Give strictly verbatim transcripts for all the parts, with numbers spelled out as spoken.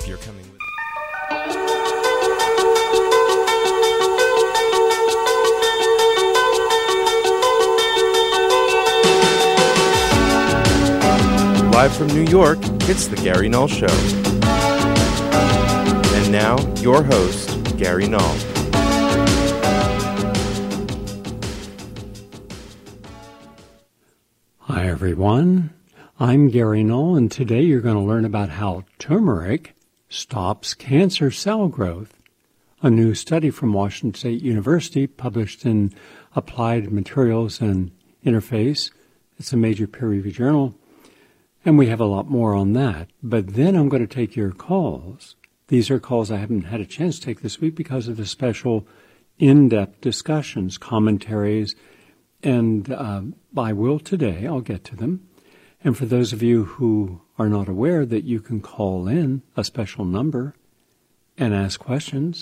you're coming with. Live from New York, it's the Gary Null Show. And now, your host, Gary Null. Hi, everyone. I'm Gary Null, and today you're going to learn about how turmeric stops cancer cell growth. A new study from Washington State University published in Applied Materials and Interface. It's a major peer-reviewed journal. And we have a lot more on that. But then I'm going to take your calls. These are calls I haven't had a chance to take this week because of the special in-depth discussions, commentaries, and uh, I will today. I'll get to them. And for those of you who are not aware that you can call in a special number and ask questions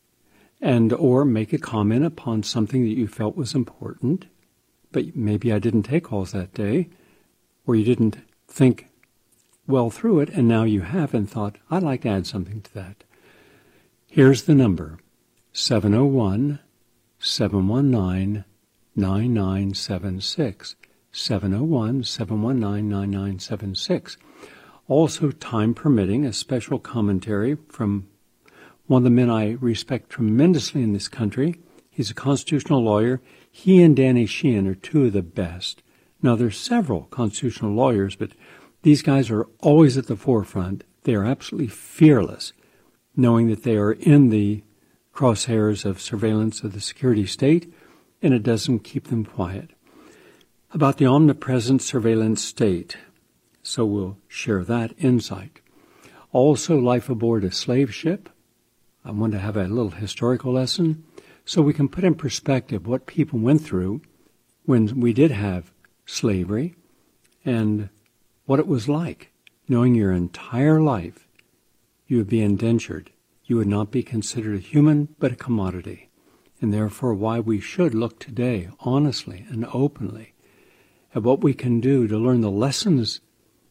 and or make a comment upon something that you felt was important, but maybe I didn't take calls that day, or you didn't think well through it, and now you have and thought, I'd like to add something to that. Here's the number, seven oh one, seven one nine, nine nine seven six, seven oh one, seven one nine, nine nine seven six. Also, time permitting, a special commentary from one of the men I respect tremendously in this country. He's a constitutional lawyer. He and Danny Sheehan are two of the best. Now, there's several constitutional lawyers, but these guys are always at the forefront. They are absolutely fearless, knowing that they are in the crosshairs of surveillance of the security state, and it doesn't keep them quiet. About the omnipresent surveillance state, so we'll share that insight. Also, life aboard a slave ship. I want to have a little historical lesson so we can put in perspective what people went through when we did have slavery, and what it was like, knowing your entire life you would be indentured. You would not be considered a human, but a commodity. And therefore why we should look today, honestly and openly, at what we can do to learn the lessons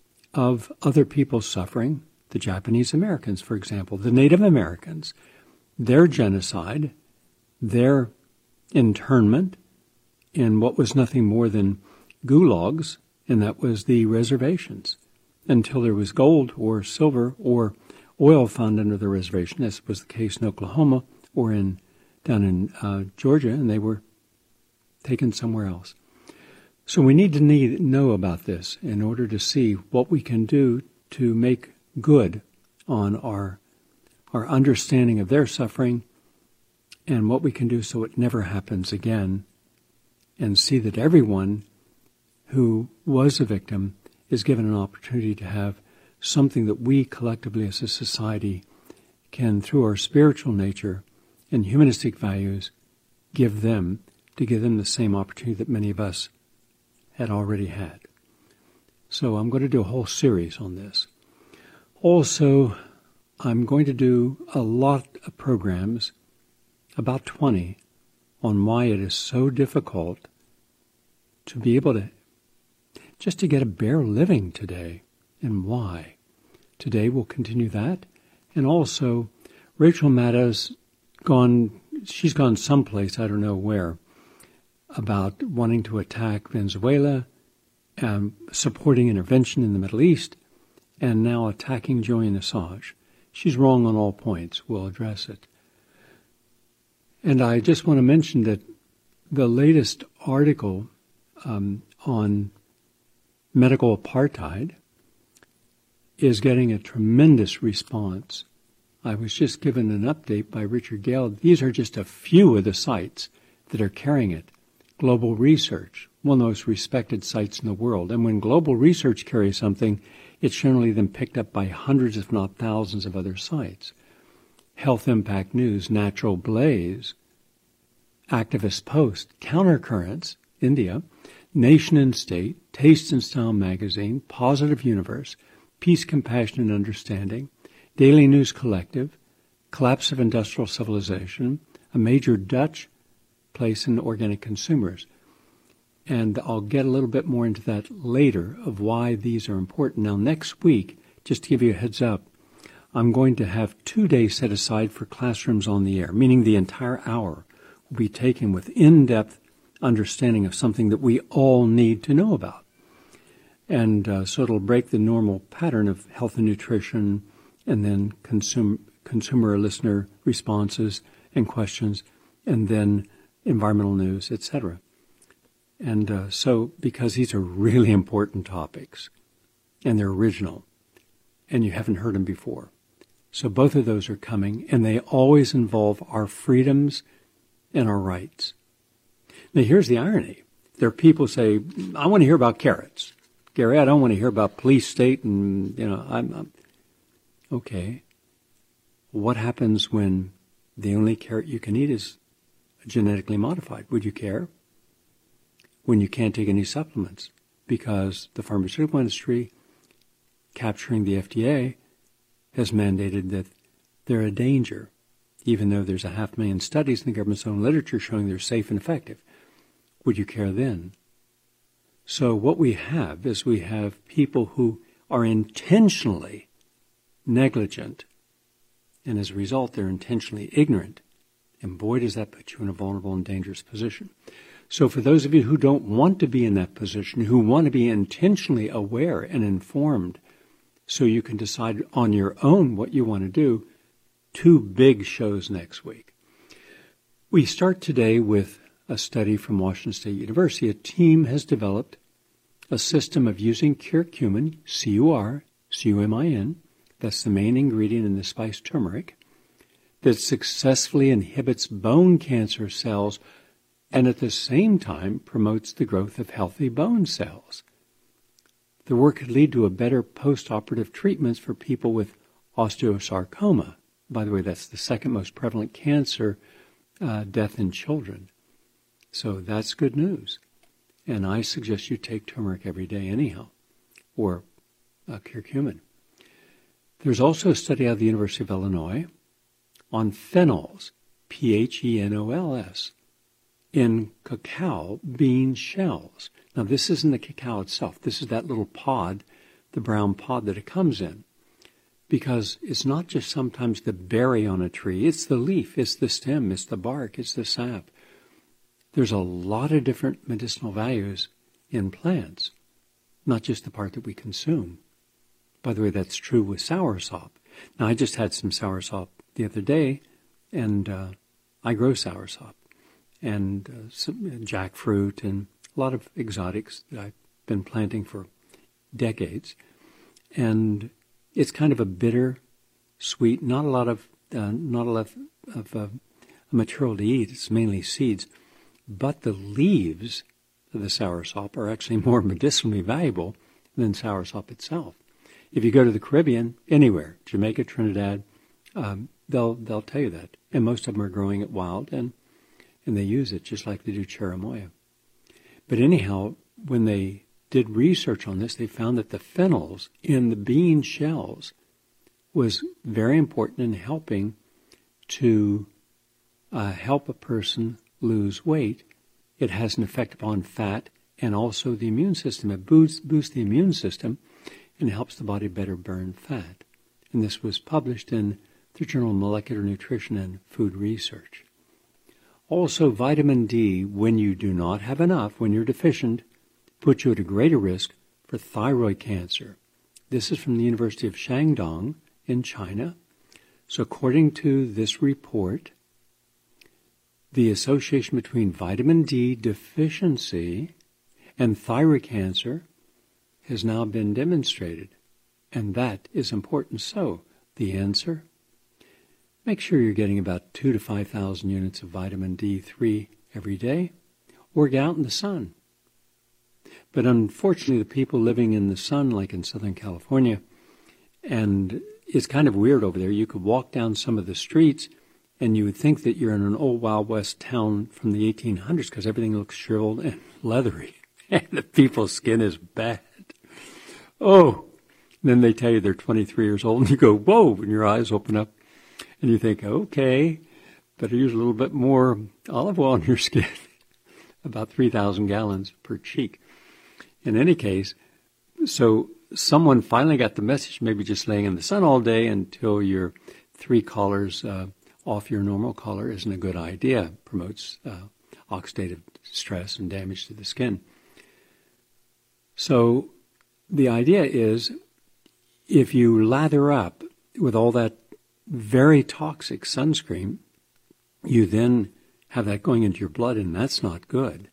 of other people's suffering, the Japanese Americans, for example, the Native Americans, their genocide, their internment in what was nothing more than gulags, and that was the reservations, until there was gold or silver or oil found under the reservation, as was the case in Oklahoma or in down in uh, Georgia, and they were taken somewhere else. So we need to need, know about this in order to see what we can do to make good on our our understanding of their suffering and what we can do so it never happens again, and see that everyone who was a victim is given an opportunity to have something that we collectively as a society can, through our spiritual nature and humanistic values, give them, to give them the same opportunity that many of us had already had. So I'm going to do a whole series on this. Also, I'm going to do a lot of programs, about twenty, on why it is so difficult to be able to just to get a bare living today, and why. Today we'll continue that. And also, Rachel Maddow's gone, she's gone someplace, I don't know where, about wanting to attack Venezuela, um, supporting intervention in the Middle East, and now attacking Julian Assange. She's wrong on all points. We'll address it. And I just want to mention that the latest article um, on medical apartheid is getting a tremendous response. I was just given an update by Richard Gale. These are just a few of the sites that are carrying it. Global Research, one of the most respected sites in the world. And when Global Research carries something, it's generally then picked up by hundreds, if not thousands, of other sites. Health Impact News, Natural Blaze, Activist Post, Countercurrents, India, Nation and State, Taste and Style Magazine, Positive Universe, Peace, Compassion, and Understanding, Daily News Collective, Collapse of Industrial Civilization, a major Dutch place in organic consumers. And I'll get a little bit more into that later of why these are important. Now, next week, just to give you a heads up, I'm going to have two days set aside for classrooms on the air, meaning the entire hour will be taken with in-depth understanding of something that we all need to know about. And uh, so it'll break the normal pattern of health and nutrition and then consume, consumer listener responses and questions and then environmental news, et cetera. And uh, so because these are really important topics and they're original and you haven't heard them before. So both of those are coming, and they always involve our freedoms and our rights. Now, here's the irony. There are people who say, I want to hear about carrots. Gary, I don't want to hear about police state and, you know, I'm, I'm... Okay. What happens when the only carrot you can eat is genetically modified? Would you care? When you can't take any supplements because the pharmaceutical industry, capturing the F D A, has mandated that they're a danger, even though there's a half million studies in the government's own literature showing they're safe and effective. Would you care then? So what we have is we have people who are intentionally negligent, and as a result, they're intentionally ignorant. And boy, does that put you in a vulnerable and dangerous position. So for those of you who don't want to be in that position, who want to be intentionally aware and informed, so you can decide on your own what you want to do, two big shows next week. We start today with a study from Washington State University. A team has developed a system of using curcumin, C U R, C U M I N, that's the main ingredient in the spice turmeric, that successfully inhibits bone cancer cells and at the same time promotes the growth of healthy bone cells. The work could lead to a better post-operative treatments for people with osteosarcoma. By the way, that's the second most prevalent cancer uh, death in children. So that's good news. And I suggest you take turmeric every day anyhow, or uh, curcumin. There's also a study out of the University of Illinois on phenols, P H E N O L S, in cacao bean shells. Now, this isn't the cacao itself. This is that little pod, the brown pod that it comes in. Because it's not just sometimes the berry on a tree. It's the leaf, it's the stem, it's the bark, it's the sap. There's a lot of different medicinal values in plants, not just the part that we consume. By the way, that's true with soursop. Now, I just had some soursop the other day, and uh, I grow soursop, and uh, some jackfruit, and a lot of exotics that I've been planting for decades. And it's kind of a bitter, sweet, not a lot of uh, not a lot of, of uh, material to eat. It's mainly seeds. But the leaves of the soursop are actually more medicinally valuable than soursop itself. If you go to the Caribbean, anywhere, Jamaica, Trinidad, um, they'll they'll tell you that. And most of them are growing it wild, and and they use it just like they do cherimoya. But anyhow, when they did research on this, they found that the phenols in the bean shells was very important in helping to uh, help a person lose weight. It has an effect upon fat and also the immune system. It boosts, boosts the immune system and helps the body better burn fat. And this was published in the Journal of Molecular Nutrition and Food Research. Also, vitamin D, when you do not have enough, when you're deficient, puts you at a greater risk for thyroid cancer. This is from the University of Shandong in China. So according to this report, the association between vitamin D deficiency and thyroid cancer has now been demonstrated. And that is important. So the answer? Make sure you're getting about two to five thousand units of vitamin D three every day, or get out in the sun. But unfortunately, the people living in the sun, like in Southern California, and it's kind of weird over there. You could walk down some of the streets, and you would think that you're in an old Wild West town from the eighteen hundreds because everything looks shriveled and leathery, and the people's skin is bad. Oh, and then they tell you they're twenty-three years old, and you go, whoa, and your eyes open up. And you think, okay, better use a little bit more olive oil on your skin, about three thousand gallons per cheek. In any case, so someone finally got the message, maybe just laying in the sun all day until you're three collars uh, off your normal collar isn't a good idea. Promotes uh, oxidative stress and damage to the skin. So the idea is, if you lather up with all that very toxic sunscreen, you then have that going into your blood, and that's not good.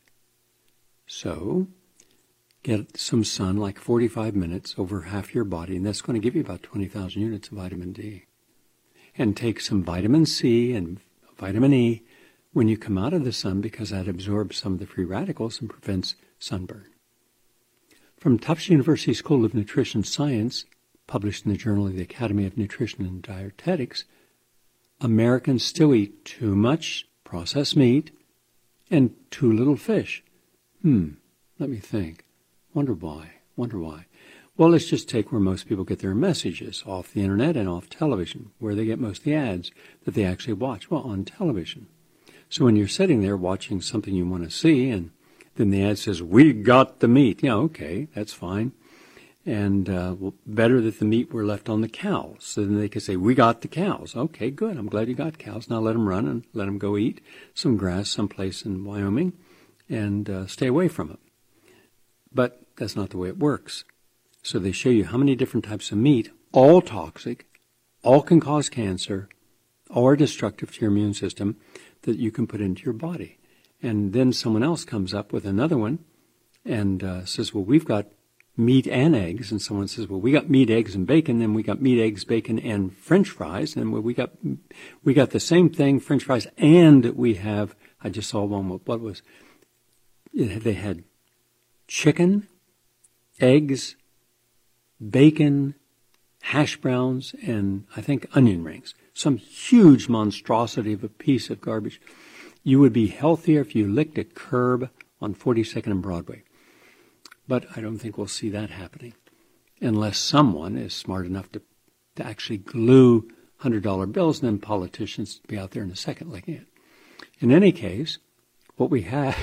So get some sun, like forty-five minutes over half your body, and that's going to give you about twenty thousand units of vitamin D. And take some vitamin C and vitamin E when you come out of the sun, because that absorbs some of the free radicals and prevents sunburn. From Tufts University School of Nutrition Science, published in the Journal of the Academy of Nutrition and Dietetics, Americans still eat too much processed meat and too little fish. Hmm, let me think. Wonder why, wonder why. Well, let's just take where most people get their messages, off the internet and off television, where they get most of the ads that they actually watch. Well, on television. So when you're sitting there watching something you want to see, and then the ad says, "We got the meat." Yeah, okay, that's fine. And uh, well, better that the meat were left on the cows. So then they could say, "We got the cows." Okay, good. I'm glad you got cows. Now let them run and let them go eat some grass someplace in Wyoming and uh, stay away from it. But that's not the way it works. So they show you how many different types of meat, all toxic, all can cause cancer, all are destructive to your immune system, that you can put into your body. And then someone else comes up with another one and uh, says, "Well, we've got meat and eggs." And someone says, "Well, we got meat, eggs, and bacon." Then we got meat, eggs, bacon, and French fries. And we got we got the same thing, French fries, and we have, I just saw one, what was, it, they had chicken, eggs, bacon, hash browns, and I think onion rings. Some huge monstrosity of a piece of garbage. You would be healthier if you licked a curb on forty-second and Broadway. But I don't think we'll see that happening unless someone is smart enough to, to actually glue one hundred dollar bills, and then politicians be out there in a second licking it. In any case, what we have,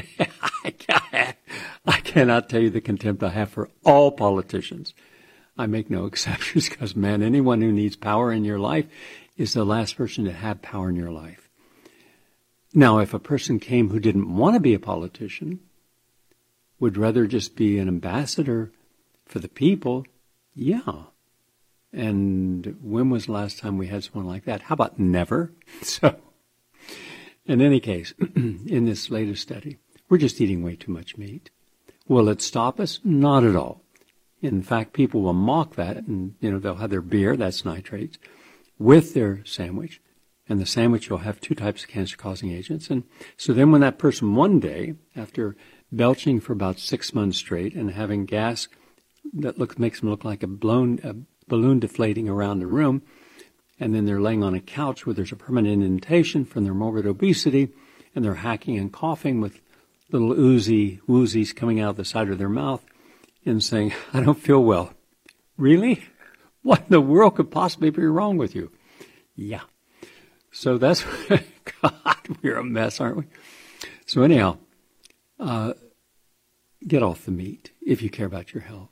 I cannot tell you the contempt I have for all politicians. I make no exceptions because, man, anyone who needs power in your life is the last person to have power in your life. Now, if a person came who didn't want to be a politician, would rather just be an ambassador for the people, yeah. And when was the last time we had someone like that? How about never? So, in any case, in this latest study, we're just eating way too much meat. Will it stop us? Not at all. In fact, people will mock that, and you know they'll have their beer, that's nitrates, with their sandwich, and the sandwich will have two types of cancer-causing agents. And so then when that person one day, after belching for about six months straight and having gas that looks makes them look like a, blown, a balloon deflating around the room, and then they're laying on a couch where there's a permanent indentation from their morbid obesity, and they're hacking and coughing with little oozy woozies coming out of the side of their mouth and saying, "I don't feel well." Really? What in the world could possibly be wrong with you? Yeah. So that's, God, we're a mess, aren't we? So anyhow, uh, get off the meat if you care about your health.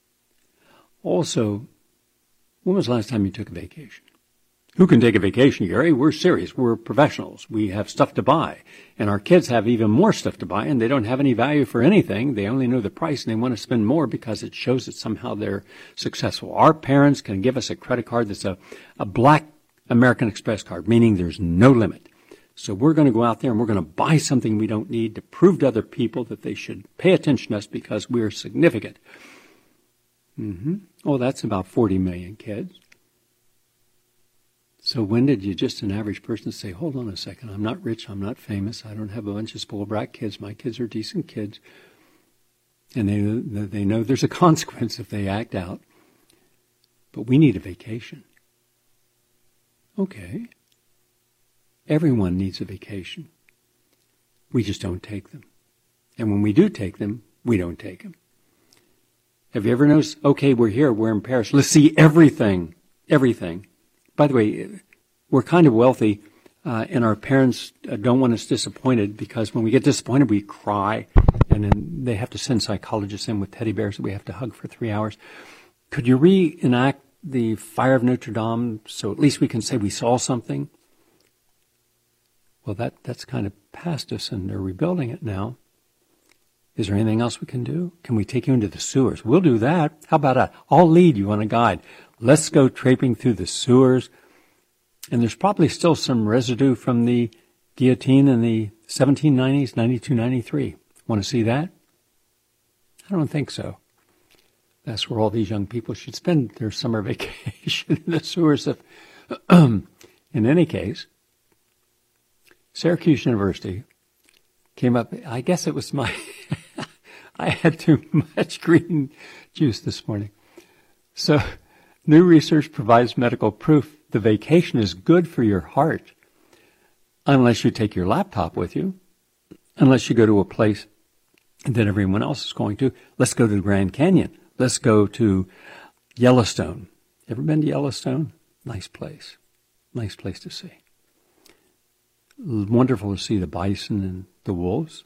Also, when was the last time you took a vacation? Who can take a vacation, Gary? We're serious. We're professionals. We have stuff to buy. And our kids have even more stuff to buy, and they don't have any value for anything. They only know the price, and they want to spend more because it shows that somehow they're successful. Our parents can give us a credit card that's a, a black American Express card, meaning there's no limit. So we're going to go out there and we're going to buy something we don't need to prove to other people that they should pay attention to us because we're significant. Mm-hmm. Oh, that's about forty million kids. So when did you, just an average person, say, "Hold on a second, I'm not rich, I'm not famous, I don't have a bunch of spoiled brat kids, my kids are decent kids," and they, they know there's a consequence if they act out, but we need a vacation. Okay. Everyone needs a vacation. We just don't take them. And when we do take them, we don't take them. Have you ever noticed, okay, we're here, we're in Paris, let's see everything, everything. By the way, we're kind of wealthy, uh, and our parents uh, don't want us disappointed because when we get disappointed, we cry, and then they have to send psychologists in with teddy bears that we have to hug for three hours. Could you reenact the fire of Notre Dame so at least we can say we saw something? Well, that, that's kind of past us, and they're rebuilding it now. Is there anything else we can do? Can we take you into the sewers? We'll do that. How about a, I'll lead you on a guide. Let's go traipsing through the sewers. And there's probably still some residue from the guillotine in the seventeen nineties, ninety-two, ninety-three. Want to see that? I don't think so. That's where all these young people should spend their summer vacation, in the sewers of... In any case, Syracuse University came up... I guess it was my... I had too much green juice this morning. So, new research provides medical proof the vacation is good for your heart, unless you take your laptop with you, unless you go to a place that everyone else is going to. Let's go to the Grand Canyon. Let's go to Yellowstone. Ever been to Yellowstone? Nice place. Nice place to see. Wonderful to see the bison and the wolves.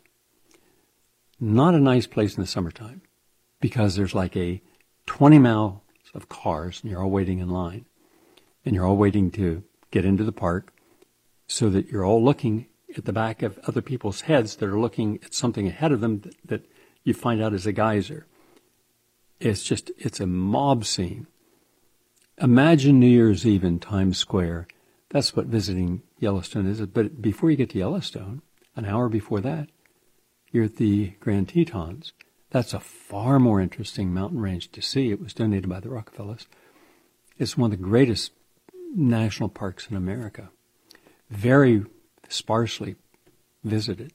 Not a nice place in the summertime, because there's like a twenty miles of cars and you're all waiting in line. And you're all waiting to get into the park, so that you're all looking at the back of other people's heads that are looking at something ahead of them that, that you find out is a geyser. It's just, it's a mob scene. Imagine New Year's Eve in Times Square. That's what visiting Yellowstone is. But before you get to Yellowstone, an hour before that, you're at the Grand Tetons. That's a far more interesting mountain range to see. It was donated by the Rockefellers. It's one of the greatest national parks in America. Very sparsely visited.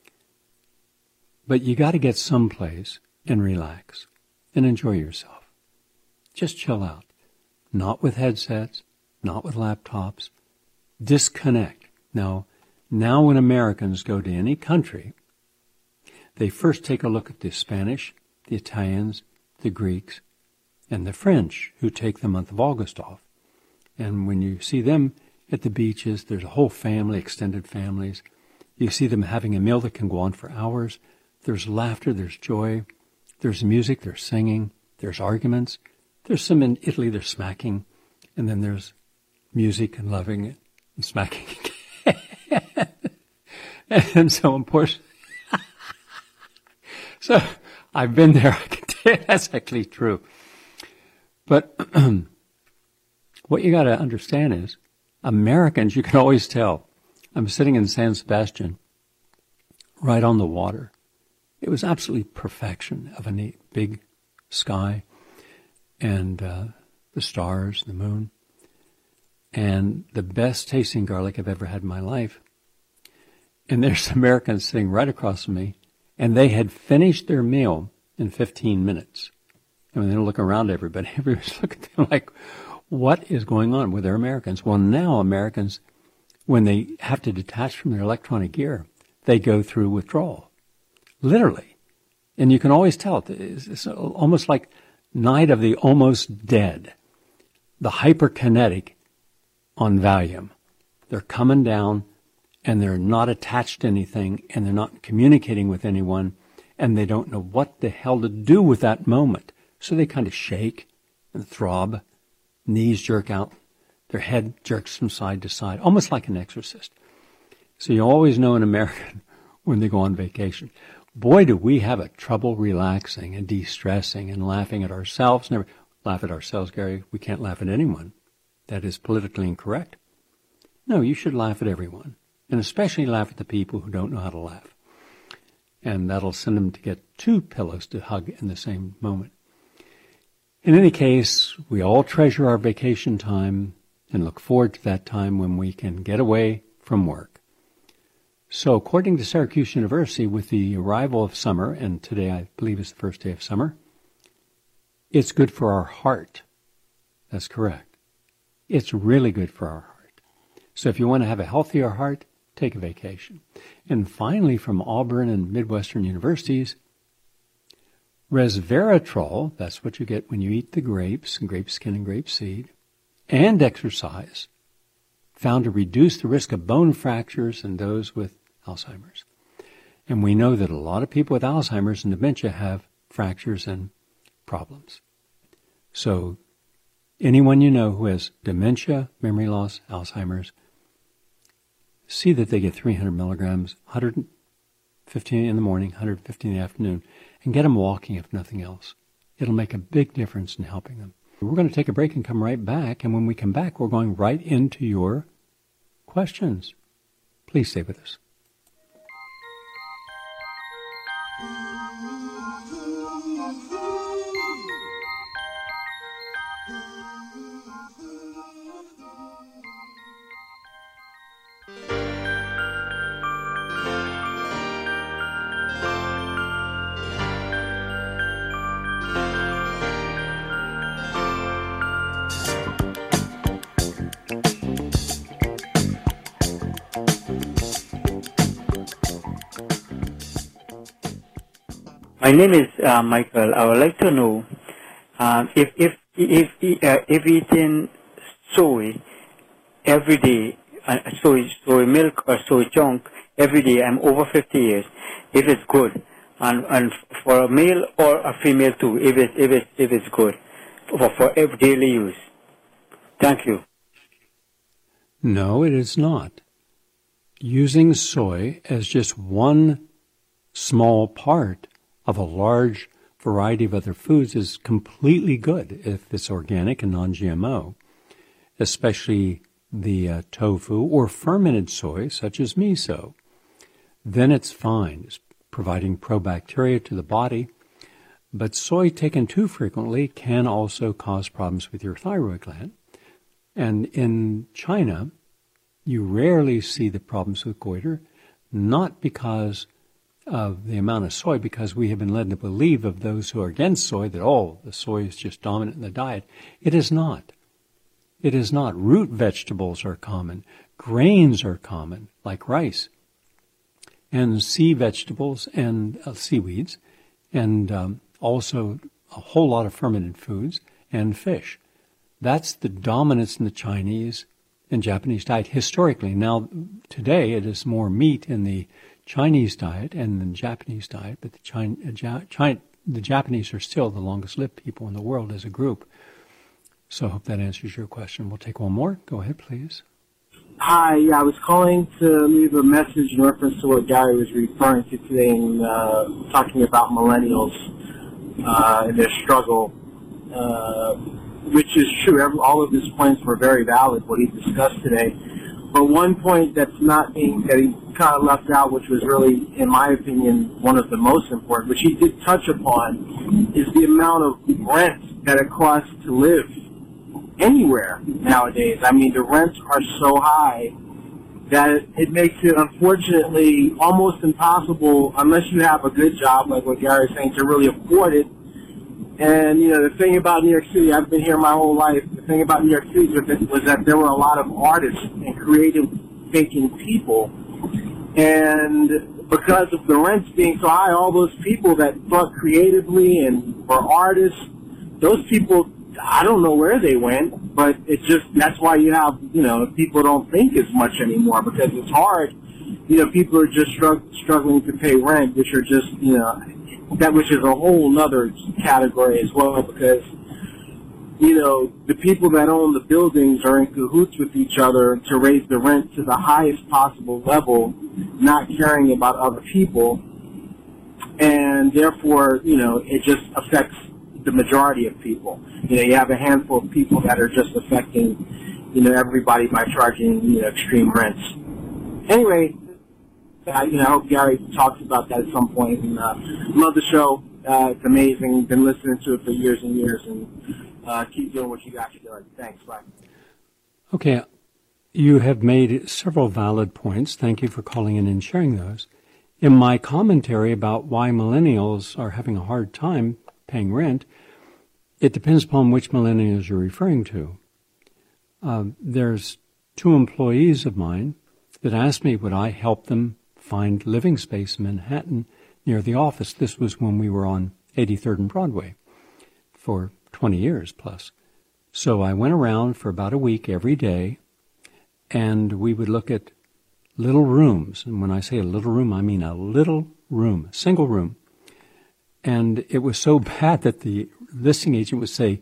But you got to get someplace and relax and enjoy yourself. Just chill out. Not with headsets, not with laptops. Disconnect. Now, now when Americans go to any country, they first take a look at the Spanish, the Italians, the Greeks, and the French, who take the month of August off. And when you see them at the beaches, there's a whole family, extended families. You see them having a meal that can go on for hours. There's laughter, there's joy, there's music, there's singing, there's arguments. There's some in Italy, there's smacking, and then there's music and loving it and smacking again. And so important. So I've been there. I can tell you that's actually true. But what you got to understand is, Americans, you can always tell. I'm sitting in San Sebastian, right on the water. It was absolutely perfection of a neat, big sky and uh, the stars, the moon, and the best tasting garlic I've ever had in my life. And there's Americans sitting right across from me, and they had finished their meal in fifteen minutes. And when they look around everybody, everybody's looking at them like, what is going on with their Americans? Well, now Americans, when they have to detach from their electronic gear, they go through withdrawal. Literally. And you can always tell. It's almost like Night of the Almost Dead. The hyperkinetic on Valium. They're coming down, and they're not attached to anything, and they're not communicating with anyone, and they don't know what the hell to do with that moment. So they kind of shake and throb, knees jerk out, their head jerks from side to side, almost like an exorcist. So you always know an American when they go on vacation. Boy, do we have a trouble relaxing and de-stressing and laughing at ourselves. Never laugh at ourselves, Gary. We can't laugh at anyone. That is politically incorrect. No, you should laugh at everyone, and especially laugh at the people who don't know how to laugh. And that'll send them to get two pillows to hug in the same moment. In any case, we all treasure our vacation time and look forward to that time when we can get away from work. So according to Syracuse University, with the arrival of summer, and today I believe is the first day of summer, it's good for our heart. That's correct. It's really good for our heart. So if you want to have a healthier heart, take a vacation. And finally, from Auburn and Midwestern universities, resveratrol, that's what you get when you eat the grapes, grape skin and grape seed, and exercise, found to reduce the risk of bone fractures in those with Alzheimer's. And we know that a lot of people with Alzheimer's and dementia have fractures and problems. So anyone you know who has dementia, memory loss, Alzheimer's, see that they get three hundred milligrams, one hundred fifteen in the morning, one hundred fifty in the afternoon, and get them walking if nothing else. It'll make a big difference in helping them. We're going to take a break and come right back, and when we come back, we're going right into your questions. Please stay with us. My name is uh, Michael. I would like to know um, if if if uh, if eating soy every day, uh, soy soy milk or soy chunk every day. I'm over fifty years. If it's good, and and for a male or a female too, if it if it if it's good for for every daily use. Thank you. No, it is not. Using soy as just one small part of a large variety of other foods is completely good if it's organic and non G M O, especially the uh, tofu or fermented soy, such as miso. Then it's fine. It's providing probacteria to the body. But soy taken too frequently can also cause problems with your thyroid gland. And in China, you rarely see the problems with goiter, not because of the amount of soy, because we have been led to believe of those who are against soy that, oh, the soy is just dominant in the diet. It is not. It is not. Root vegetables are common. Grains are common, like rice. And sea vegetables and uh, seaweeds, and um, also a whole lot of fermented foods and fish. That's the dominance in the Chinese and Japanese diet historically. Now, today it is more meat in the Chinese diet and the Japanese diet, but the, China, China, the Japanese are still the longest lived people in the world as a group. So I hope that answers your question. We'll take one more. Go ahead, please. Hi, yeah, I was calling to leave a message in reference to what Gary was referring to today and uh, talking about millennials uh, and their struggle, uh, which is true. Every, all of his points were very valid, what he discussed today. But one point that's not being, that he kind of left out, which was really, in my opinion, one of the most important, which he did touch upon, is the amount of rent that it costs to live anywhere nowadays. I mean, the rents are so high that it, it makes it, unfortunately, almost impossible, unless you have a good job, like what Gary is saying, to really afford it. And, you know, the thing about New York City, I've been here my whole life, the thing about New York City was that, was that there were a lot of artists and creative thinking people. And because of the rents being so high, all those people that thought creatively and were artists, those people, I don't know where they went, but it just, that's why you have, you know, people don't think as much anymore because it's hard. You know, people are just strugg- struggling to pay rent, which are just, you know, that which is a whole nother category as well because, you know, the people that own the buildings are in cahoots with each other to raise the rent to the highest possible level, not caring about other people. And therefore, you know, it just affects the majority of people. You know, you have a handful of people that are just affecting, you know, everybody by charging, you know, extreme rents. Anyway, I, you know, I hope Gary talks about that at some point. And, uh, love the show. Uh, it's amazing. Been listening to it for years and years. And uh, keep doing what you got to do. Thanks. Bye. Okay. You have made several valid points. Thank you for calling in and sharing those. In my commentary about why millennials are having a hard time paying rent, it depends upon which millennials you're referring to. Uh, there's two employees of mine that asked me would I help them find living space in Manhattan near the office. This was when we were on eighty-third and Broadway for twenty years plus. So I went around for about a week every day, and we would look at little rooms. And when I say a little room, I mean a little room, a single room. And it was so bad that the listing agent would say,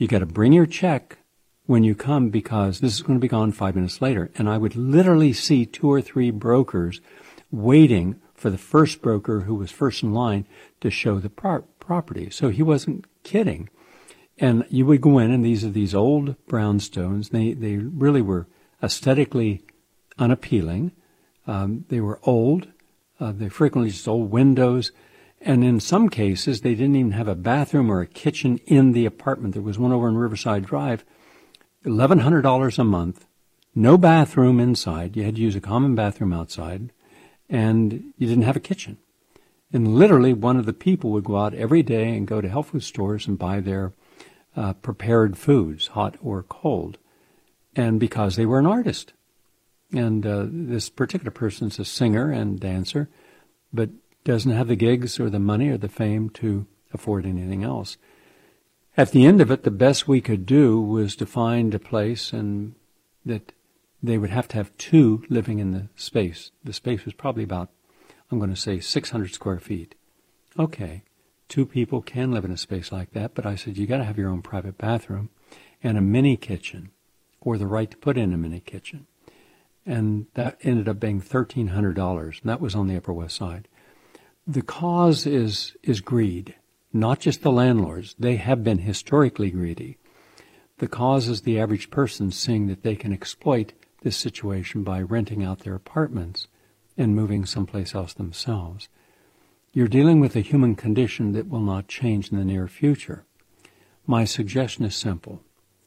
You got to bring your check when you come because this is going to be gone five minutes later. And I would literally see two or three brokers waiting for the first broker who was first in line to show the pro- property. So he wasn't kidding. And you would go in, and these are these old brownstones. They they really were aesthetically unappealing. Um, they were old. Uh, they frequently just old windows. And in some cases, they didn't even have a bathroom or a kitchen in the apartment. There was one over on Riverside Drive, eleven hundred dollars a month, no bathroom inside. You had to use a common bathroom outside, and you didn't have a kitchen. And literally, one of the people would go out every day and go to health food stores and buy their uh, prepared foods, hot or cold, and because they were an artist. And uh, this particular person's a singer and dancer, but doesn't have the gigs or the money or the fame to afford anything else. At the end of it, the best we could do was to find a place and that they would have to have two living in the space. The space was probably about, I'm going to say, six hundred square feet. Okay, two people can live in a space like that, but I said, you got to have your own private bathroom and a mini kitchen or the right to put in a mini kitchen. And that ended up being thirteen hundred dollars, and that was on the Upper West Side. The cause is is greed, not just the landlords. They have been historically greedy. The cause is the average person seeing that they can exploit this situation by renting out their apartments and moving someplace else themselves. You're dealing with a human condition that will not change in the near future. My suggestion is simple.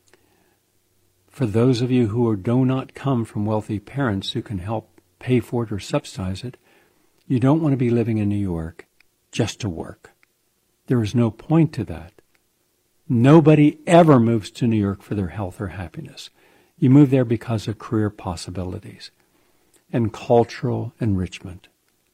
For those of you who do not come from wealthy parents who can help pay for it or subsidize it, you don't want to be living in New York just to work. There is no point to that. Nobody ever moves to New York for their health or happiness. You move there because of career possibilities and cultural enrichment.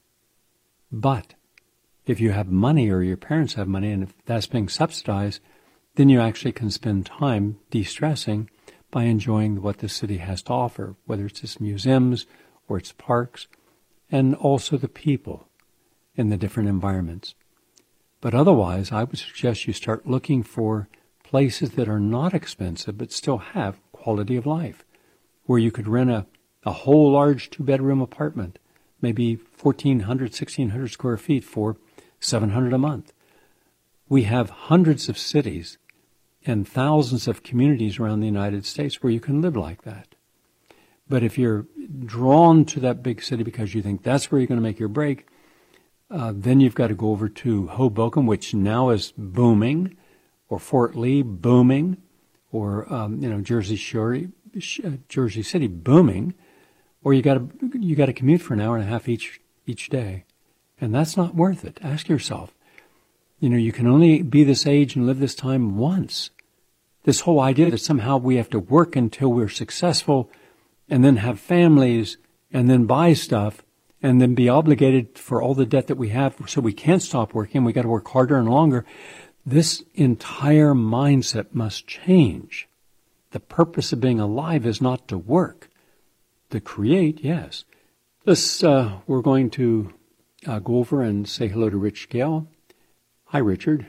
But if you have money or your parents have money and if that's being subsidized, then you actually can spend time de-stressing by enjoying what the city has to offer, whether it's its museums or its parks, and also the people in the different environments. But otherwise, I would suggest you start looking for places that are not expensive but still have quality of life, where you could rent a, a whole large two-bedroom apartment, maybe fourteen hundred, sixteen hundred square feet for seven hundred dollars a month. We have hundreds of cities and thousands of communities around the United States where you can live like that. But if you're drawn to that big city because you think that's where you're going to make your break, uh, then you've got to go over to Hoboken, which now is booming, or Fort Lee, booming, or um, you know Jersey Shore, uh, Jersey City, booming, or you got to you got to commute for an hour and a half each each day, and that's not worth it. Ask yourself. You know, you can only be this age and live this time once. This whole idea that somehow we have to work until we're successful and then have families and then buy stuff and then be obligated for all the debt that we have so we can't stop working, we got to work harder and longer. This entire mindset must change. The purpose of being alive is not to work. To create, yes. This, uh, we're going to uh, go over and say hello to Rich Gale. Hi, Richard.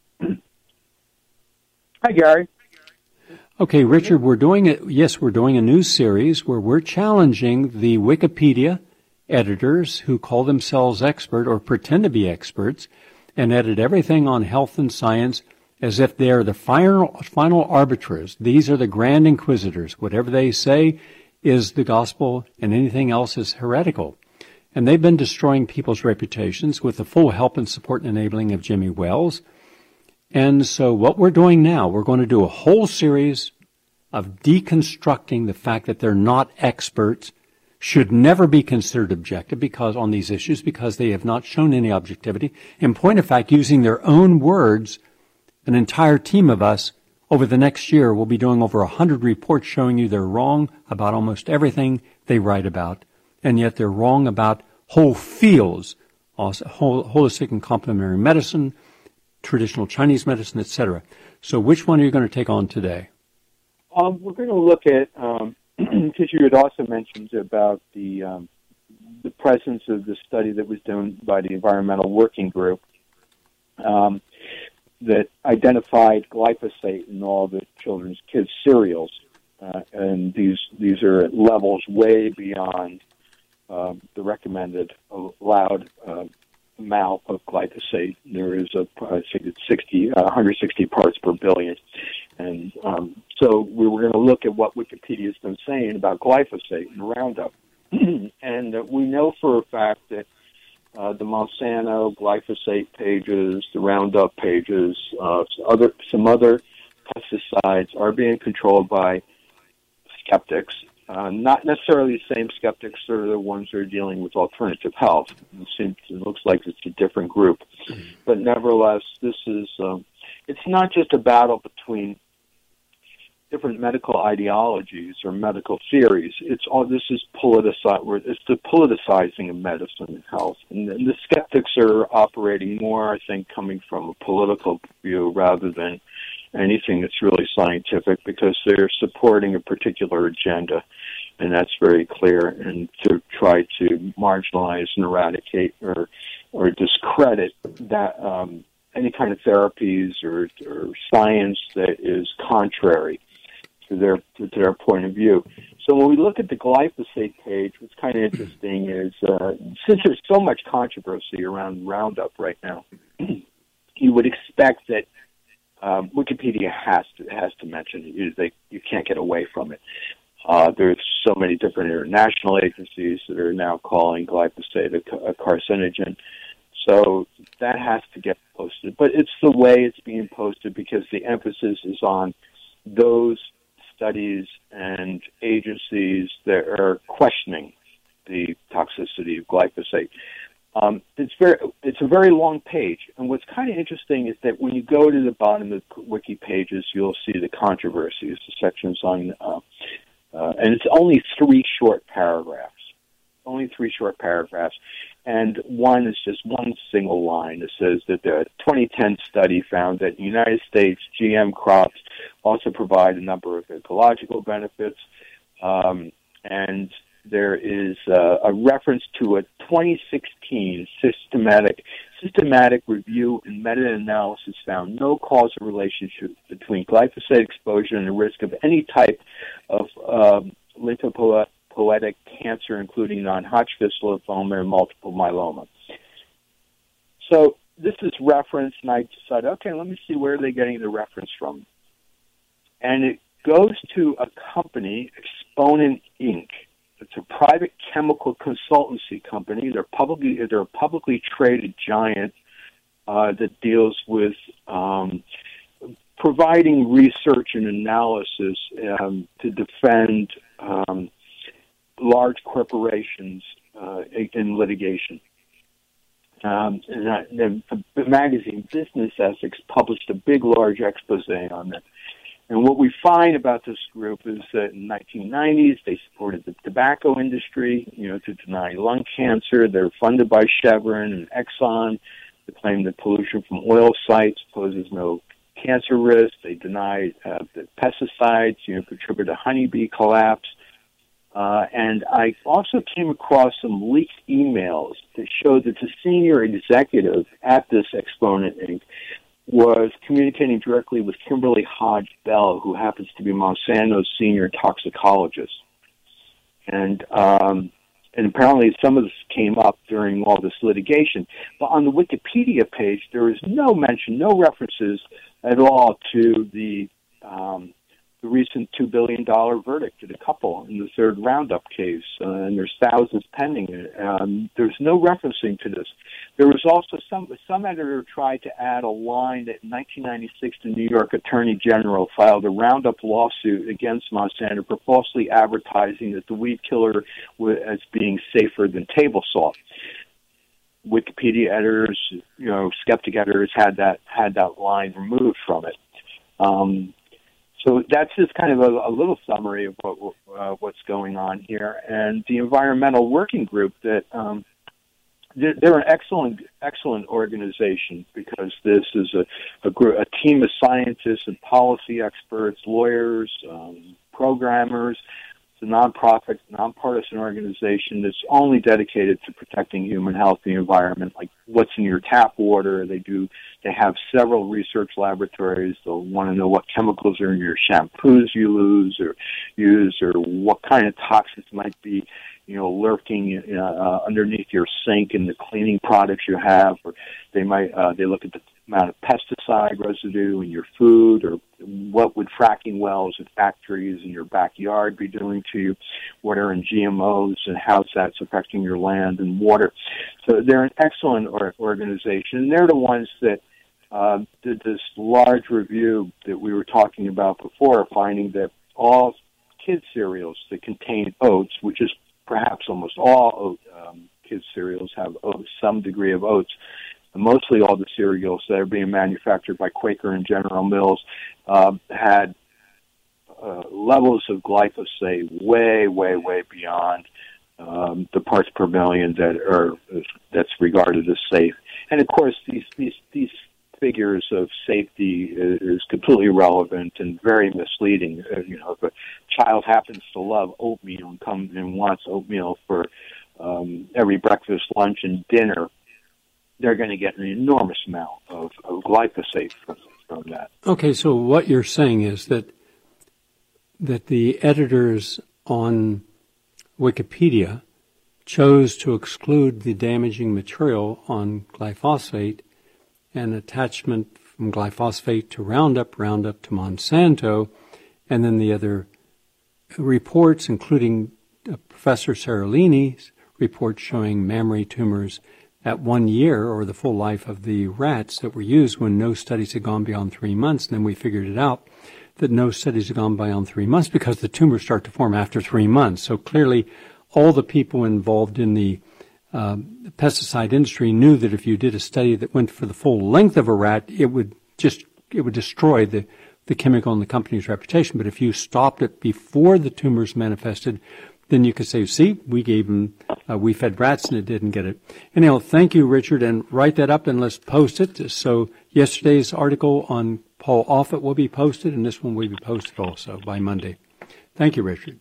Hi, Gary. Okay, Richard, we're doing it. Yes, we're doing a new series where we're challenging the Wikipedia editors who call themselves expert or pretend to be experts and edit everything on health and science as if they're the final, final arbiters. These are the grand inquisitors. Whatever they say is the gospel and anything else is heretical. And they've been destroying people's reputations with the full help and support and enabling of Jimmy Wales. And so what we're doing now, we're going to do a whole series of deconstructing the fact that they're not experts, should never be considered objective because on these issues because they have not shown any objectivity. In point of fact, using their own words, an entire team of us over the next year will be doing over one hundred reports showing you they're wrong about almost everything they write about. And yet they're wrong about whole fields, holistic and complementary medicine, traditional Chinese medicine, et cetera. So which one are you going to take on today? Um, we're going to look at, um, because you had also mentioned about the um, the presence of the study that was done by the Environmental Working Group. Um, that identified glyphosate in all the children's kids' cereals. Uh, and these these are at levels way beyond uh, the recommended allowed uh, amount of glyphosate. There is a, I think it's sixty, uh, one hundred sixty parts per billion. And um, so we were going to look at what Wikipedia has been saying about glyphosate and Roundup. And uh, we know for a fact that uh, the Monsanto glyphosate pages, the Roundup pages, uh, other some other pesticides are being controlled by skeptics, uh, not necessarily the same skeptics that are the ones that are dealing with alternative health. It, seems, it looks like it's a different group. But nevertheless, this is, um, it's not just a battle between different medical ideologies or medical theories. It's all, this is politicized, it's the politicizing of medicine and health. And, and the skeptics are operating more, I think, coming from a political view rather than anything that's really scientific, because they're supporting a particular agenda, and that's very clear, and to try to marginalize and eradicate or or discredit that um, any kind of therapies or, or science that is contrary to their to their point of view. So when we look at the glyphosate page, what's kind of interesting is uh, since there's so much controversy around Roundup right now, you would expect that Um, Wikipedia has to has to mention it. You, they, you can't get away from it. Uh, there's so many different international agencies that are now calling glyphosate a, a carcinogen. So that has to get posted. But it's the way it's being posted because the emphasis is on those studies and agencies that are questioning the toxicity of glyphosate. Um, it's very, it's a very long page, and what's kind of interesting is that when you go to the bottom of the wiki pages, you'll see the controversies, the sections on, uh, uh, and it's only three short paragraphs, only three short paragraphs, and one is just one single line that says that the twenty ten study found that in the United States, G M crops also provide a number of ecological benefits, um, and there is uh, a reference to a twenty sixteen systematic systematic review and meta-analysis found no causal relationship between glyphosate exposure and the risk of any type of um, lymphopoietic cancer, including non-Hodgkin's lymphoma and multiple myeloma. So this is referenced, and I decided, okay, let me see where are they getting the reference from. And it goes to a company, Exponent Incorporated. It's a private chemical consultancy company. They're publicly they're a publicly traded giant uh, that deals with um, providing research and analysis um, to defend um, large corporations uh, in litigation. Um, and that, the magazine Business Ethics published a big, large expose on that. And what we find about this group is that in the nineteen nineties, they supported the tobacco industry, you know, to deny lung cancer. They're funded by Chevron and Exxon. They claim that pollution from oil sites poses no cancer risk. They deny uh, that pesticides, you know, contribute to honeybee collapse. Uh, and I also came across some leaked emails that showed that the senior executive at this Exponent Incorporated was communicating directly with Kimberly Hodge Bell, who happens to be Monsanto's senior toxicologist. And um, and apparently some of this came up during all this litigation. But on the Wikipedia page, there is no mention, no references at all to the um, the recent two billion dollars verdict to the couple in the third Roundup case, uh, and there's thousands pending. Um, there's no referencing to this. There was also some, some editor tried to add a line that in nineteen ninety-six the New York Attorney General filed a Roundup lawsuit against Monsanto for falsely advertising that the weed killer was as being safer than table salt. Wikipedia editors, you know, skeptic editors had that, had that line removed from it. Um, So that's just kind of a, a little summary of what uh, what's going on here. And the Environmental Working Group, that um, they're, they're an excellent excellent organization, because this is a a, group, a team of scientists and policy experts, lawyers, um, programmers, It's a nonprofit, nonpartisan organization that's only dedicated to protecting human health, the environment, like what's in your tap water. They do. They have several research laboratories. They'll want to know what chemicals are in your shampoos you lose or use, or what kind of toxins might be, you know, lurking uh, underneath your sink and the cleaning products you have. Or they might uh, they look at the amount of pesticide residue in your food, or what would fracking wells at factories in your backyard be doing to you, what are in G M Os and how that's affecting your land and water. So they're an excellent or- organization. They're the ones that uh, did this large review that we were talking about before, finding that all kid cereals that contain oats, which is perhaps almost all um, kids cereals have oats, some degree of oats, mostly all the cereals that are being manufactured by Quaker and General Mills uh, had uh, levels of glyphosate way, way, way beyond um, the parts per million that are that's regarded as safe. And of course, these these these figures of safety is, is completely irrelevant and very misleading. Uh, you know, if a child happens to love oatmeal and comes and wants oatmeal for um, every breakfast, lunch, and dinner, they're going to get an enormous amount of, of glyphosate from, from that. Okay, so what you're saying is that that the editors on Wikipedia chose to exclude the damaging material on glyphosate and attachment from glyphosate to Roundup, Roundup to Monsanto, and then the other reports, including uh, Professor Seralini's report showing mammary tumors at one year, or the full life of the rats that were used, when no studies had gone beyond three months. And then we figured it out that no studies had gone beyond three months because the tumors start to form after three months. So clearly all the people involved in the uh, pesticide industry knew that if you did a study that went for the full length of a rat, it would just, it would destroy the, the chemical and the company's reputation. But if you stopped it before the tumors manifested, then you could say, see, we gave them, uh, we fed rats and it didn't get it. Anyhow, thank you, Richard, and write that up and let's post it. So yesterday's article on Paul Offit will be posted, and this one will be posted also by Monday. Thank you, Richard.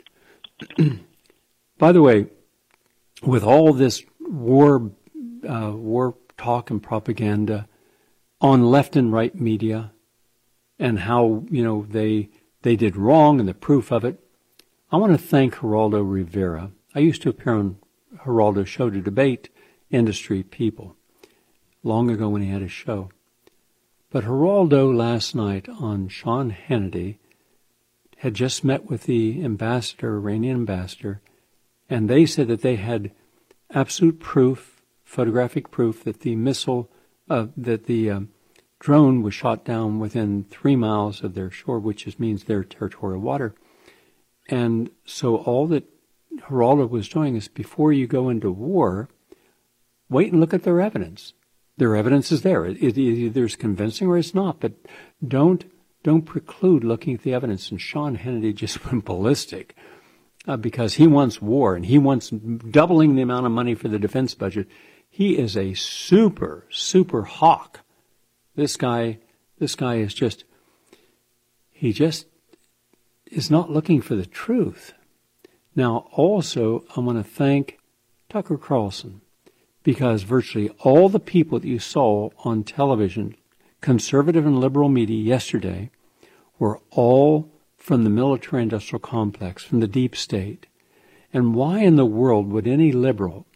By the way, with all this war, uh, war talk and propaganda on left and right media, and how, you know, they they did wrong and the proof of it, I want to thank Geraldo Rivera. I used to appear on Geraldo's show to debate industry people long ago when he had a show. But Geraldo last night on Sean Hannity had just met with the ambassador, Iranian ambassador, and they said that they had absolute proof, photographic proof, that the missile, uh, that the um, drone was shot down within three miles of their shore, which is, means their territorial water. And so all that Geraldo was doing is, before you go into war, wait and look at their evidence. Their evidence is there. It, it, either it's convincing or it's not, but don't don't preclude looking at the evidence. And Sean Hannity just went ballistic uh, because he wants war and he wants doubling the amount of money for the defense budget. He is a super, super hawk. This guy, this guy is just, he just is not looking for the truth. Now, also, I want to thank Tucker Carlson, because virtually all the people that you saw on television, conservative and liberal media yesterday, were all from the military-industrial complex, from the deep state. And why in the world would any liberal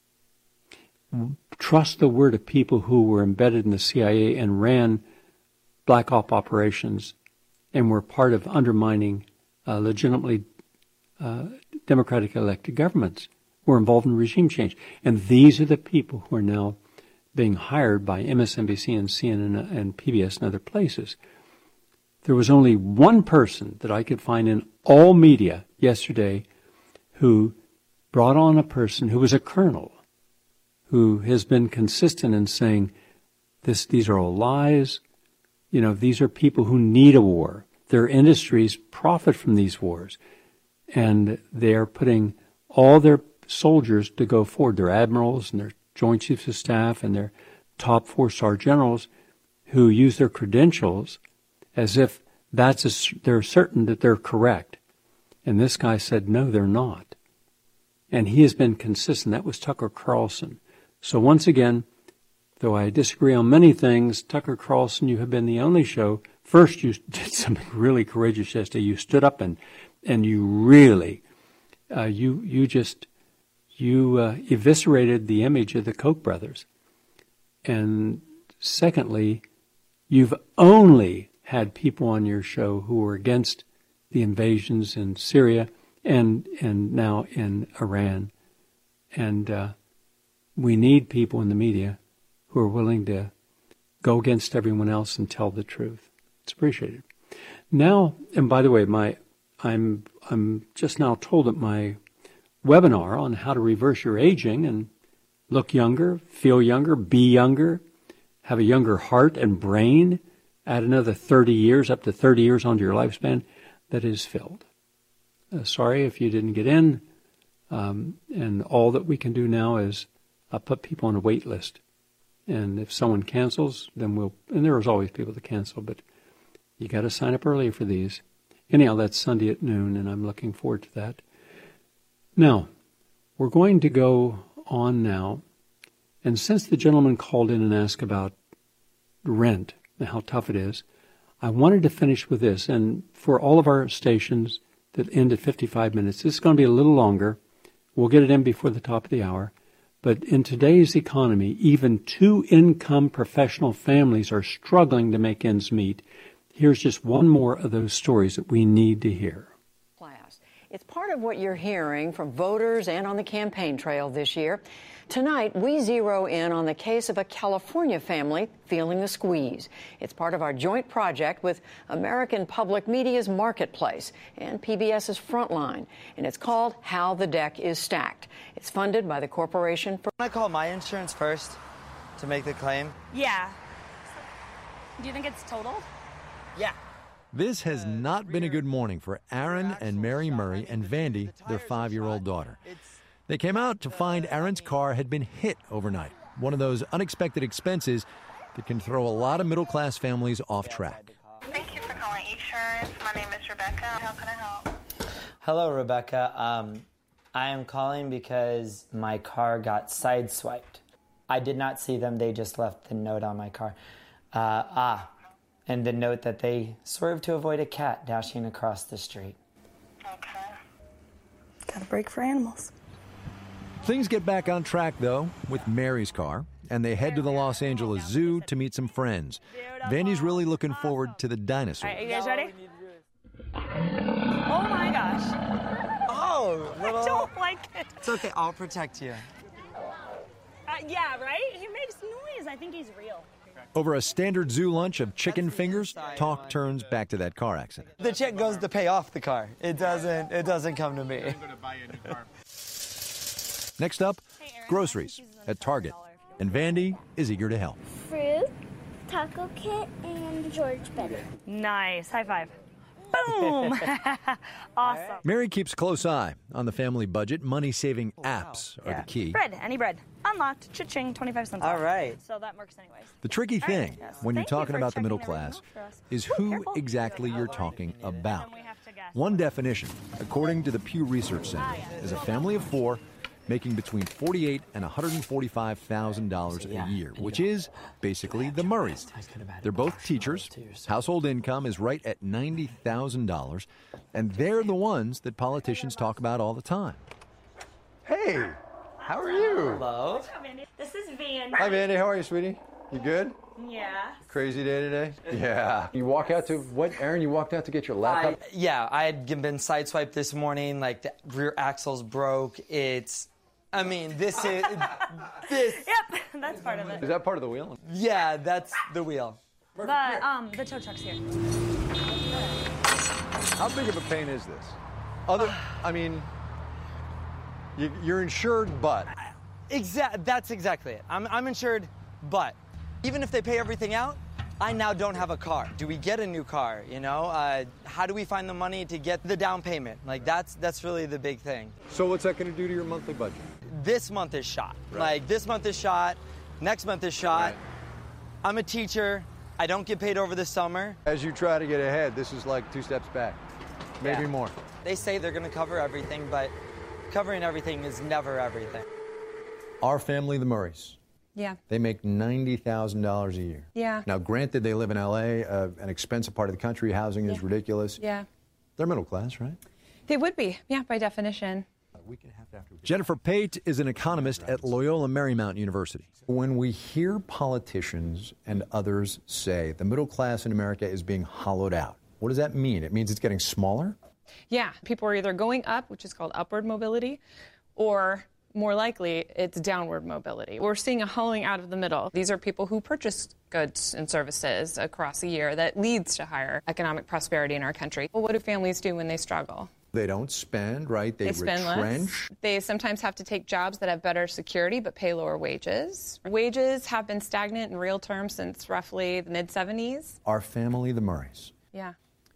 trust the word of people who were embedded in the C I A and ran black op operations and were part of undermining uh, legitimately uh, democratic elected governments, were involved in regime change? And these are the people who are now being hired by M S N B C and C N N and P B S and other places. There was only one person that I could find in all media yesterday who brought on a person who was a colonel, who has been consistent in saying, this, these are all lies. You know, these are people who need a war. Their industries profit from these wars. And they are putting all their soldiers to go forward, their admirals and their joint chiefs of staff and their top four-star generals, who use their credentials as if that's a, they're certain that they're correct. And this guy said, no, they're not. And he has been consistent. That was Tucker Carlson. So once again, though I disagree on many things, Tucker Carlson, you have been the only show. First, you did something really courageous yesterday. You stood up and and you really, uh, you you just, you uh, eviscerated the image of the Koch brothers. And secondly, you've only had people on your show who were against the invasions in Syria and and now in Iran. And uh, we need people in the media who are willing to go against everyone else and tell the truth. It's appreciated. Now, and by the way, my I'm I'm just now told that my webinar on how to reverse your aging and look younger, feel younger, be younger, have a younger heart and brain, add another thirty years, up to thirty years onto your lifespan, that is filled. Uh, sorry if you didn't get in. Um, and all that we can do now is uh, put people on a wait list. And if someone cancels, then we'll, and there's always people to cancel, but you got to sign up early for these. Anyhow, that's Sunday at noon, and I'm looking forward to that. Now, we're going to go on now. And since the gentleman called in and asked about rent and how tough it is, I wanted to finish with this. And for all of our stations that end at fifty-five minutes, this is going to be a little longer. We'll get it in before the top of the hour. But in today's economy, even two-income professional families are struggling to make ends meet. Here's just one more of those stories that we need to hear. Class. It's part of what you're hearing from voters and on the campaign trail this year. Tonight, we zero in on the case of a California family feeling the squeeze. It's part of our joint project with American Public Media's Marketplace and PBS's Frontline, and it's called How the Deck is Stacked. It's funded by the Corporation for... Can I call my insurance first to make the claim? Yeah. Do you think it's totaled? Yeah. This has not been a good morning for Aaron and Mary Murray and Vandy, their five-year-old daughter. They came out to find Aaron's car had been hit overnight, one of those unexpected expenses that can throw a lot of middle-class families off track. Thank you for calling Esurance. My name is Rebecca. How can I help? Hello, Rebecca. Um, I am calling because my car got sideswiped. I did not see them. They just left the note on my car. Uh, ah, and the note that they swerved to avoid a cat dashing across the street. Okay. Got a break for animals. Things get back on track, though, with Mary's car, and they head to the Los Angeles Zoo to meet some friends. Vandy's really looking forward to the dinosaur. All right, are you guys ready? Oh my gosh. Oh, little... I don't like it. It's okay, I'll protect you. Uh, yeah, right? He made some noise. I think he's real. Over a standard zoo lunch of chicken fingers, talk turns back to that car accident. The check goes to pay off the car. It doesn't, it doesn't come to me. I'm going to buy a new car. Next up, groceries at Target. And Vandy is eager to help. Fruit, taco kit, and George Benny. Nice. High five. Boom. Awesome. Mary keeps a close eye on the family budget. Money-saving apps are Yeah. the key. Bread. Any bread. Unlocked. Cha-ching. twenty-five cents. All off. right. So that works anyways. The tricky All right, thing yes. when you're Thank you talking for about the middle checking everything class out for us. is Ooh, who careful. exactly you're talking about. We have to guess. One definition, according to the Pew Research Center, is a family of four making between forty-eight thousand dollars and one hundred forty-five thousand dollars a year, which is basically the Murrays. They're both teachers. Household income is right at ninety thousand dollars, and they're the ones that politicians talk about all the time. Hey, how are you? Hello. This is Vandy. Hi, Vandy. How are you, sweetie? You good? Yeah. Crazy day today? Yeah. You walk out to, what, Aaron, you walked out to get your laptop? I, yeah, I had been sideswiped this morning. Like, the rear axle's broke. It's, I mean, this is, this. Yep, that's part of it. Is that part of the wheel? Yeah, that's the wheel. The, um, the tow truck's here. How big of a pain is this? Other, I mean, you, you're insured, but. Exact. That's exactly it. I'm, I'm insured, but even if they pay everything out, I now don't have a car. Do we get a new car? You know, uh, how do we find the money to get the down payment? Like that's that's really the big thing. So what's that going to do to your monthly budget? This month is shot. Right. Like this month is shot. Next month is shot. Right. I'm a teacher. I don't get paid over the summer. As you try to get ahead, this is like two steps back, maybe Yeah. more. They say they're going to cover everything, but covering everything is never everything. Our family, the Murrays. Yeah. They make ninety thousand dollars a year. Yeah. Now, granted, they live in L A, uh, an expensive part of the country. Housing is Yeah. ridiculous. Yeah. They're middle class, right? They would be, yeah, by definition. Jennifer Pate is an economist at Loyola Marymount University. When we hear politicians and others say the middle class in America is being hollowed out, what does that mean? It means it's getting smaller? Yeah, people are either going up, which is called upward mobility, or more likely it's downward mobility. We're seeing a hollowing out of the middle. These are people who purchase goods and services across a year that leads to higher economic prosperity in our country. Well, what do families do when they struggle? They don't spend, right? They, They spend retrench. less. They sometimes have to take jobs that have better security but pay lower wages. Wages have been stagnant in real terms since roughly the mid seventies. Our family, the Murrays. Yeah.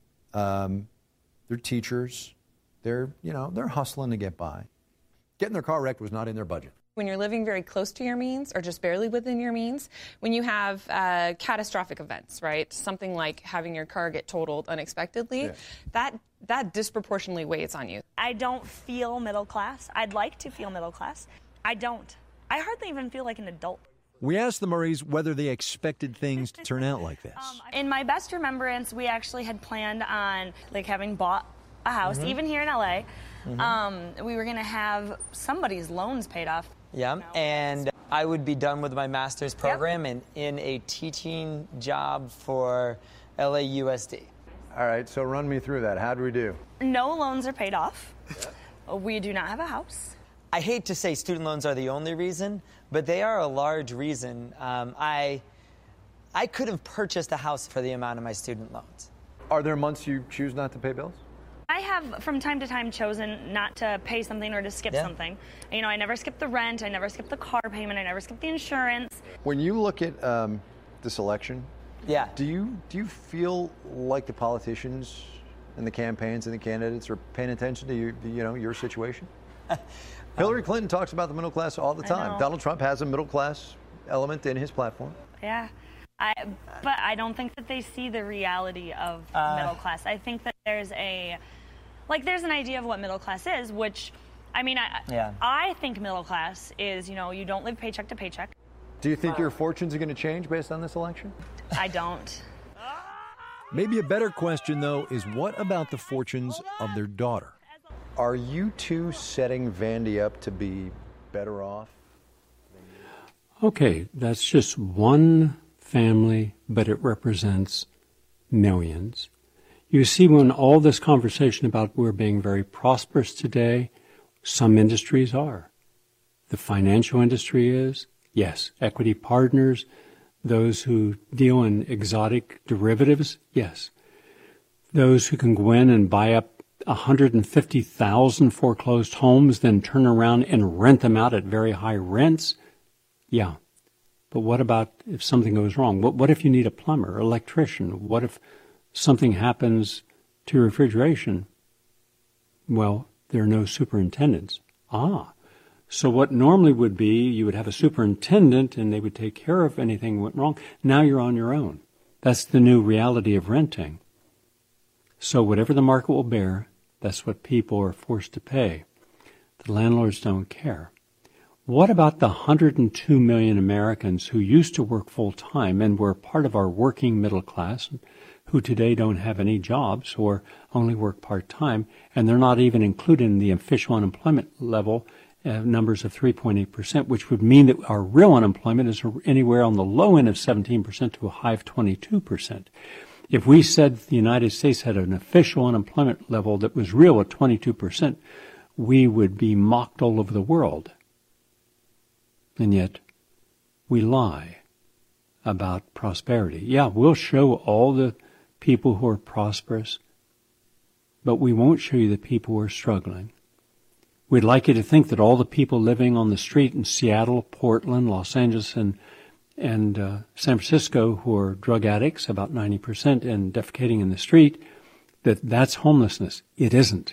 Um, they're teachers. They're, you know, they're hustling to get by. Getting their car wrecked was not in their budget. When you're living very close to your means or just barely within your means, when you have uh, catastrophic events, right? Something like having your car get totaled unexpectedly, Yeah. that that disproportionately weighs on you. I don't feel middle class. I'd like to feel middle class. I don't. I hardly even feel like an adult. We asked the Murrays whether they expected things to turn out like this. In my best remembrance, we actually had planned on like having bought a house, Mhm. even here in L A. Mhm. Um, we were going to have somebody's loans paid off. Yeah, and I would be done with my master's program and in a teaching job for L A U S D. All right, so run me through that. How do we do? No loans are paid off. We do not have a house. I hate to say student loans are the only reason, but they are a large reason. Um, I, I could have purchased a house for the amount of my student loans. Are there months you choose not to pay bills? I have, from time to time, chosen not to pay something or to skip Yeah. something. You know, I never skip the rent, I never skip the car payment, I never skip the insurance. When you look at um, this election, yeah, do you do you feel like the politicians and the campaigns and the candidates are paying attention to you, you know, your situation? Hillary Clinton talks about the middle class all the I time. know. Donald Trump has a middle class element in his platform. Yeah. I, but I don't think that they see the reality of Uh, middle class. I think that there's a, like, there's an idea of what middle class is, which, I mean, I, Yeah. I think middle class is, you know, you don't live paycheck to paycheck. Do you think your fortunes are going to change based on this election? I don't. Maybe a better question, though, is what about the fortunes of their daughter? Are you two setting Vandy up to be better off? Okay, that's just one family, but it represents millions. You see, when all this conversation about we're being very prosperous today, some industries are. The financial industry is, yes. Equity partners, those who deal in exotic derivatives, yes. Those who can go in and buy up one hundred fifty thousand foreclosed homes, then turn around and rent them out at very high rents, yeah. But what about if something goes wrong? What, what if you need a plumber, electrician? What if something happens to your refrigeration? Well, there are no superintendents. Ah, so what normally would be you would have a superintendent and they would take care of anything that went wrong. Now you're on your own. That's the new reality of renting. So whatever the market will bear, that's what people are forced to pay. The landlords don't care. What about the one hundred two million Americans who used to work full-time and were part of our working middle class, who today don't have any jobs or only work part-time, and they're not even included in the official unemployment level uh, numbers of three point eight percent, which would mean that our real unemployment is anywhere on the low end of seventeen percent to a high of twenty-two percent. If we said the United States had an official unemployment level that was real at twenty-two percent, we would be mocked all over the world. And yet, we lie about prosperity. Yeah, we'll show all the people who are prosperous, but we won't show you the people who are struggling. We'd like you to think that all the people living on the street in Seattle, Portland, Los Angeles, and and uh, San Francisco who are drug addicts, about ninety percent, and defecating in the street, that that's homelessness. It isn't.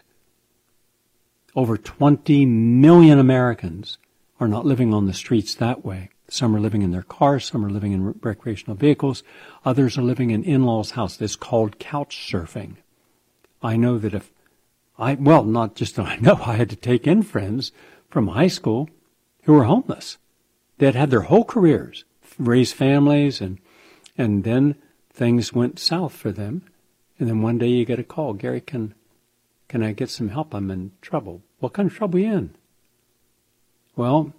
Over twenty million Americans are not living on the streets that way. Some are living in their cars, some are living in re- recreational vehicles, others are living in in-laws' house. It's called couch surfing. I know that if I, well, not just that I know, I had to take in friends from high school who were homeless. They had had their whole careers, raised families, and and then things went south for them. And then one day you get a call, Gary, can can I get some help? I'm in trouble. What kind of trouble are you in? Well,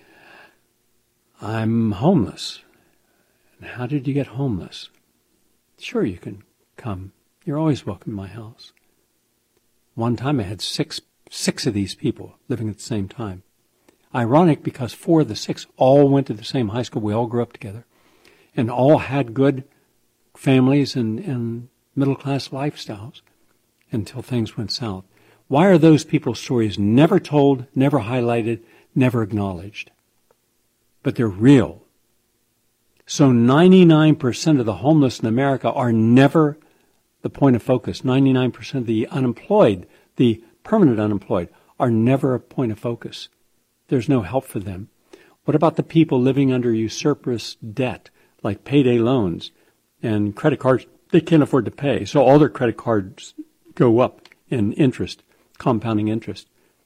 I'm homeless. And how did you get homeless? Sure, you can come. You're always welcome in my house. One time I had six six of these people living at the same time. Ironic, because four of the six all went to the same high school. We all grew up together. And all had good families and, and middle-class lifestyles until things went south. Why are those people's stories never told, never highlighted, never acknowledged? But they're real. So ninety-nine percent of the homeless in America are never the point of focus. ninety-nine percent of the unemployed, the permanent unemployed, are never a point of focus. There's no help for them. What about the people living under usurious debt, like payday loans and credit cards they can't afford to pay? So all their credit cards go up in interest, compounding interest.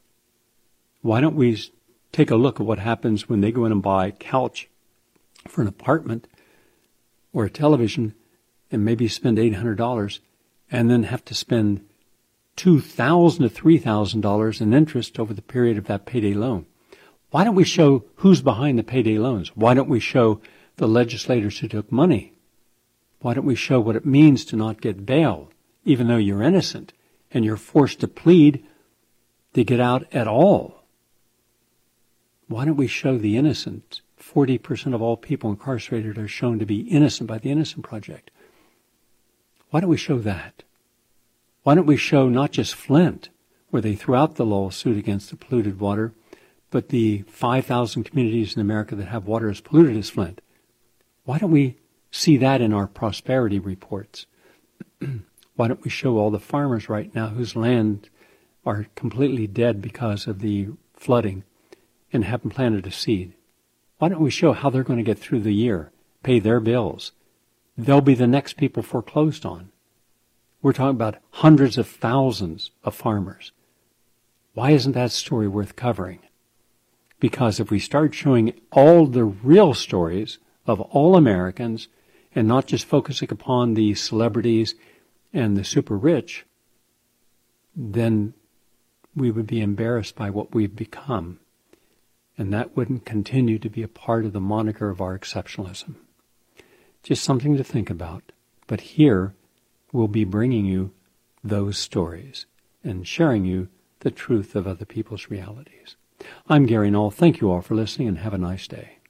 Why don't we take a look at what happens when they go in and buy a couch for an apartment or a television and maybe spend eight hundred dollars and then have to spend two thousand dollars to three thousand dollars in interest over the period of that payday loan? Why don't we show who's behind the payday loans? Why don't we show the legislators who took money? Why don't we show what it means to not get bail, even though you're innocent and you're forced to plead to get out at all? Why don't we show the innocent? forty percent of all people incarcerated are shown to be innocent by the Innocent Project. Why don't we show that? Why don't we show not just Flint, where they threw out the lawsuit against the polluted water, but the five thousand communities in America that have water as polluted as Flint? Why don't we see that in our prosperity reports? Why don't we show all the farmers right now whose land are completely dead because of the flooding and haven't planted a seed? Why don't we show how they're going to get through the year, pay their bills? They'll be the next people foreclosed on. We're talking about hundreds of thousands of farmers. Why isn't that story worth covering? Because if we start showing all the real stories of all Americans and not just focusing upon the celebrities and the super rich, then we would be embarrassed by what we've become. And that wouldn't continue to be a part of the moniker of our exceptionalism. Just something to think about. But here, we'll be bringing you those stories and sharing you the truth of other people's realities. I'm Gary Null. Thank you all for listening and have a nice day.